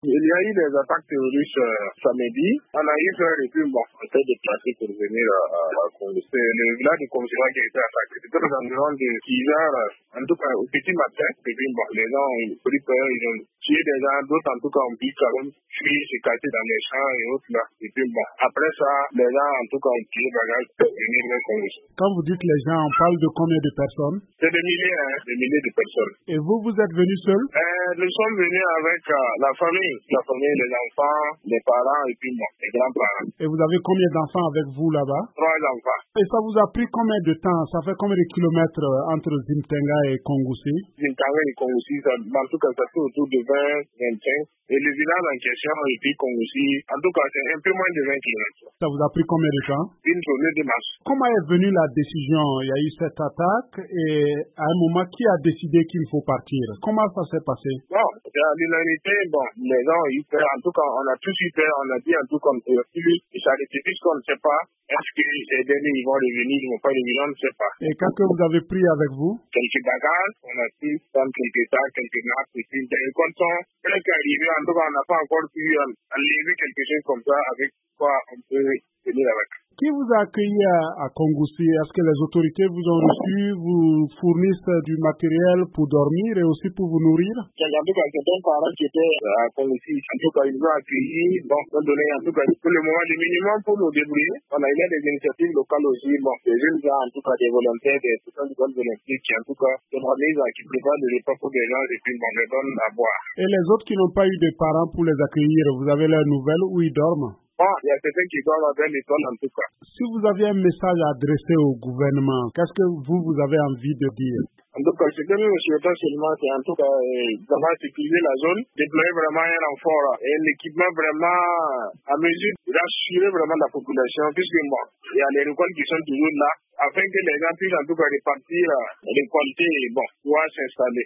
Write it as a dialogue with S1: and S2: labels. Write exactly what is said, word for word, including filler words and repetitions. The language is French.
S1: Il y a eu des attaques terroristes euh, samedi. On a eu fait et puis bon, on s'est déplacé pour venir à, à, à Congo. C'est le village de Congo qui a été attaqué. C'était aux environs de six heures, en tout cas au petit matin. Et puis bon, les gens ont pris peur, ils ont tué des gens, d'autres en tout cas ont pu quand même fuir, se cacher dans les champs et autres là. Et puis bon, après ça, les gens en tout cas ont tiré bagage pour venir vers Congo.
S2: Quand vous dites les gens, on parle de combien de personnes?
S1: C'est des milliers, hein, des milliers de personnes.
S2: Et vous, vous êtes venu seul?
S1: Euh, nous sommes venus avec euh, la famille, la famille, les enfants, les parents et puis bon, les grands-parents.
S2: Et vous avez combien d'enfants avec vous là-bas?
S1: Trois enfants.
S2: Et ça vous a pris combien de temps? Ça fait combien de kilomètres entre Zimtenga et Kongoussi?
S1: Zimtenga et Kongoussi, ça, en tout cas, ça fait autour de vingt à vingt-cinq. Et le village en question, et puis Kongoussi, en tout cas, c'est un peu moins de vingt kilomètres.
S2: Ça vous a pris combien de temps?
S1: Une journée de marche.
S2: Comment est venue la décision? Il y a eu cette attaque et à un moment, qui a décidé qu'il faut partir? Comment ça s'est passé?
S1: Bon, à l'unanimité, bon, les gens ont eu peur. En tout cas, on a tous eu peur. On a dit en tout cas, on peut plus. Et ça a été puisqu'on ne sait pas. Est-ce que ces derniers, ils vont revenir, ils ne vont pas revenir, on ne sait pas.
S2: Et qu'est-ce que vous avez pris avec vous?
S1: Quelques bagages, on a pu prendre quelques sacs, quelques nappes, et puis des comptons. Presque arrivé, en tout cas, on n'a pas encore pu enlever quelque chose comme ça avec quoi on peut venir avec.
S2: Qui vous a accueilli à, à Kongoussi? Est-ce que les autorités vous ont reçu, vous fournissent du matériel pour dormir et aussi pour vous nourrir?
S1: En tout cas, c'est un parent qui était à Kongoussi. En tout cas, ils nous ont accueillis. Donc, on a donné en tout cas pour le moment le minimum pour nous débrouiller. On a eu des initiatives locales aussi. Bon, des jeunes gens, en tout cas des volontaires, des personnes volontaires qui en tout cas s'organisent, qui préparent le repas pour des gens et puis bon, les donnent à boire.
S2: Et les autres qui n'ont pas eu de parents pour les accueillir, vous avez leurs nouvelles où ils dorment?
S1: Bon, il y a certains qui doivent avoir l'école en tout cas.
S2: Si vous aviez un message à adresser au gouvernement, qu'est-ce que vous, vous avez envie de dire?
S1: En tout cas, ce que nous souhaitons seulement, c'est en tout cas d'avoir sécurisé la zone, déployer vraiment un renfort et un équipement vraiment à mesure d'assurer vraiment la population, puisque bon, il y a les récoltes qui sont toujours là, afin que les gens puissent en tout cas repartir, récolter et bon, pouvoir s'installer.